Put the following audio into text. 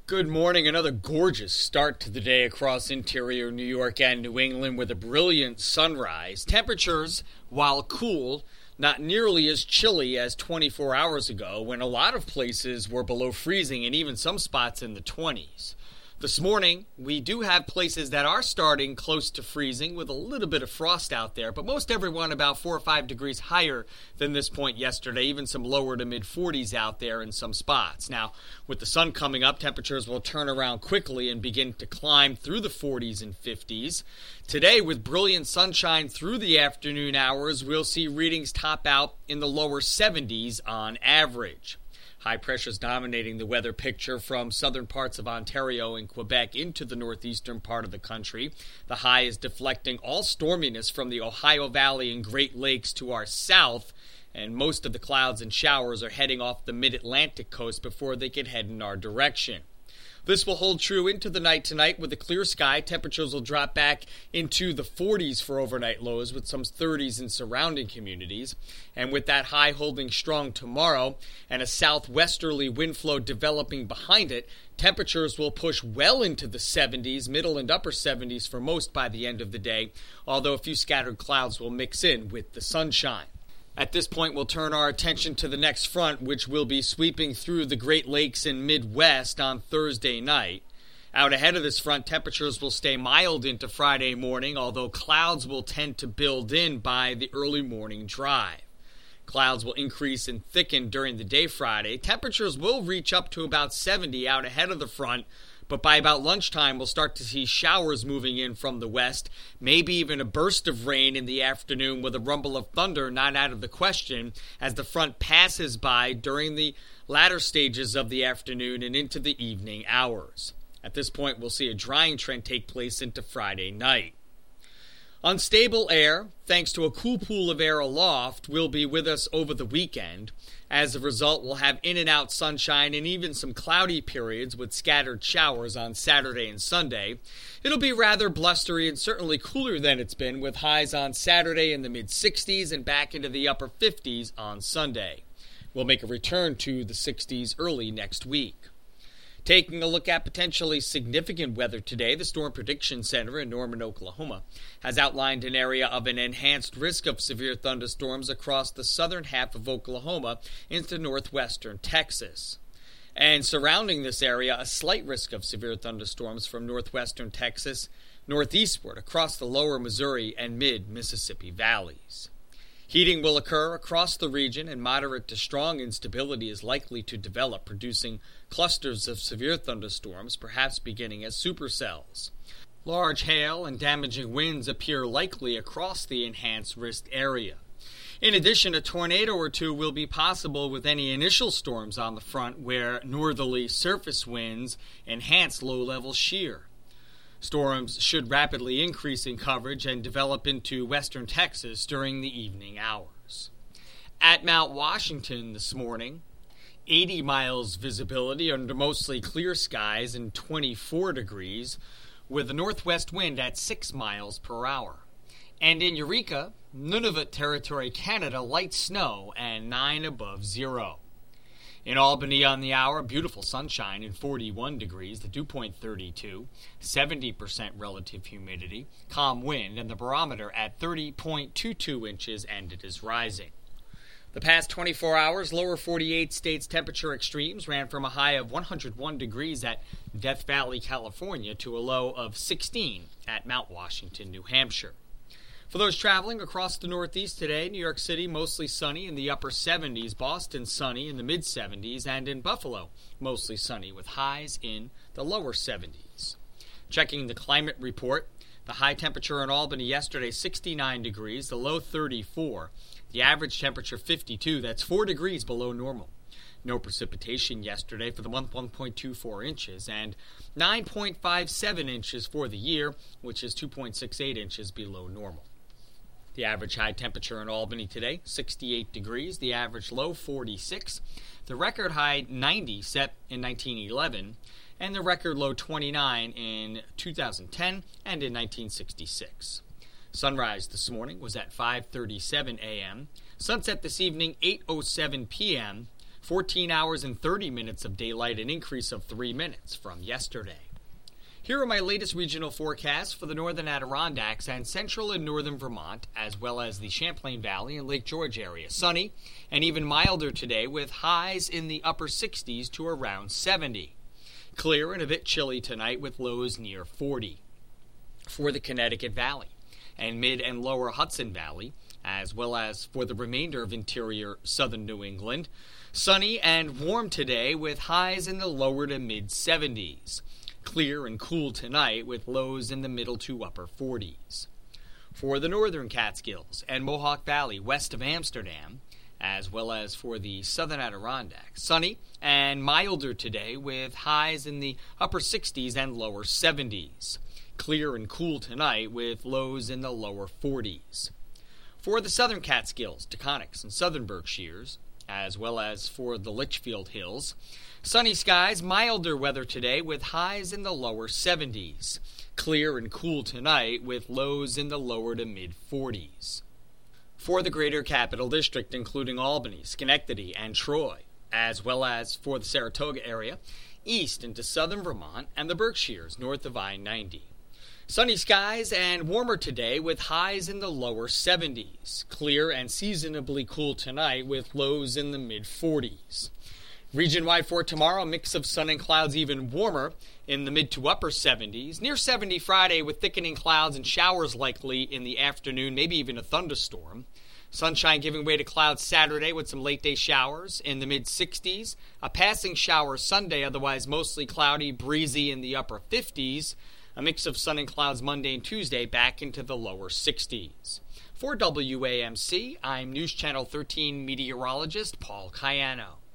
Good morning. Another gorgeous start to the day across interior New York and New England with a brilliant sunrise. Temperatures, while cool, not nearly as chilly as 24 hours ago when a lot of places were below freezing and even some spots in the 20s. This morning, we do have places that are starting close to freezing with a little bit of frost out there, but most everyone about 4 or 5 degrees higher than this point yesterday, even some lower to mid-40s out there in some spots. Now, with the sun coming up, temperatures will turn around quickly and begin to climb through the 40s and 50s. Today, with brilliant sunshine through the afternoon hours, we'll see readings top out in the lower 70s on average. High pressures dominating the weather picture from southern parts of Ontario and Quebec into the northeastern part of the country. The high is deflecting all storminess from the Ohio Valley and Great Lakes to our south, and most of the clouds and showers are heading off the mid-Atlantic coast before they can head in our direction. This will hold true into the night tonight with a clear sky. Temperatures will drop back into the 40s for overnight lows with some 30s in surrounding communities. And with that high holding strong tomorrow and a southwesterly wind flow developing behind it, temperatures will push well into the 70s, middle and upper 70s for most by the end of the day, although a few scattered clouds will mix in with the sunshine. At this point, we'll turn our attention to the next front, which will be sweeping through the Great Lakes and Midwest on Thursday night. Out ahead of this front, temperatures will stay mild into Friday morning, although clouds will tend to build in by the early morning drive. Clouds will increase and thicken during the day Friday. Temperatures will reach up to about 70 out ahead of the front, but by about lunchtime, we'll start to see showers moving in from the west, maybe even a burst of rain in the afternoon with a rumble of thunder not out of the question as the front passes by during the latter stages of the afternoon and into the evening hours. At this point, we'll see a drying trend take place into Friday night. Unstable air, thanks to a cool pool of air aloft, will be with us over the weekend. As a result, we'll have in and out sunshine and even some cloudy periods with scattered showers on Saturday and Sunday. It'll be rather blustery and certainly cooler than it's been, with highs on Saturday in the mid-60s and back into the upper 50s on Sunday. We'll make a return to the 60s early next week. Taking a look at potentially significant weather today, the Storm Prediction Center in Norman, Oklahoma, has outlined an area of an enhanced risk of severe thunderstorms across the southern half of Oklahoma into northwestern Texas. And surrounding this area, a slight risk of severe thunderstorms from northwestern Texas northeastward across the lower Missouri and mid-Mississippi valleys. Heating will occur across the region, and moderate to strong instability is likely to develop, producing clusters of severe thunderstorms, perhaps beginning as supercells. Large hail and damaging winds appear likely across the enhanced risk area. In addition, a tornado or two will be possible with any initial storms on the front where northerly surface winds enhance low-level shear. Storms should rapidly increase in coverage and develop into western Texas during the evening hours. At Mount Washington this morning, 80 miles visibility under mostly clear skies and 24 degrees, with a northwest wind at 6 miles per hour. And in Eureka, Nunavut Territory, Canada, light snow and 9 above zero. In Albany on the hour, beautiful sunshine and 41 degrees, the dew point 32, 70% relative humidity, calm wind, and the barometer at 30.22 inches, and it is rising. The past 24 hours, lower 48 states temperature extremes ran from a high of 101 degrees at Death Valley, California, to a low of 16 at Mount Washington, New Hampshire. For those traveling across the Northeast today, New York City mostly sunny in the upper 70s, Boston sunny in the mid-70s, and in Buffalo mostly sunny with highs in the lower 70s. Checking the climate report, the high temperature in Albany yesterday 69 degrees, the low 34, the average temperature 52, that's 4 degrees below normal. No precipitation yesterday for the month, 1.24 inches, and 9.57 inches for the year, which is 2.68 inches below normal. The average high temperature in Albany today, 68 degrees. The average low, 46. The record high, 90, set in 1911. And the record low, 29 in 2010 and in 1966. Sunrise this morning was at 5:37 a.m. Sunset this evening, 8:07 p.m. 14 hours and 30 minutes of daylight, an increase of 3 minutes from yesterday. Here are my latest regional forecasts for the northern Adirondacks and central and northern Vermont, as well as the Champlain Valley and Lake George area. Sunny and even milder today with highs in the upper 60s to around 70. Clear and a bit chilly tonight with lows near 40. For the Connecticut Valley and mid and lower Hudson Valley, as well as for the remainder of interior southern New England, sunny and warm today with highs in the lower to mid 70s. Clear and cool tonight with lows in the middle to upper 40s. For the northern Catskills and Mohawk Valley west of Amsterdam, as well as for the southern Adirondacks, sunny and milder today with highs in the upper 60s and lower 70s. Clear and cool tonight with lows in the lower 40s. For the southern Catskills, Taconics, and southern Berkshires, as well as for the Litchfield Hills, sunny skies, milder weather today with highs in the lower 70s. Clear and cool tonight with lows in the lower to mid 40s. For the greater Capital District, including Albany, Schenectady, and Troy, as well as for the Saratoga area, east into southern Vermont, and the Berkshires north of I-90. Sunny skies and warmer today with highs in the lower 70s. Clear and seasonably cool tonight with lows in the mid-40s. Region-wide for tomorrow, a mix of sun and clouds, even warmer in the mid to upper 70s. Near 70 Friday with thickening clouds and showers likely in the afternoon, maybe even a thunderstorm. Sunshine giving way to clouds Saturday with some late-day showers in the mid-60s. A passing shower Sunday, otherwise mostly cloudy, breezy in the upper 50s. A mix of sun and clouds Monday and Tuesday back into the lower 60s. For WAMC, I'm News Channel 13 meteorologist Paul Cayano.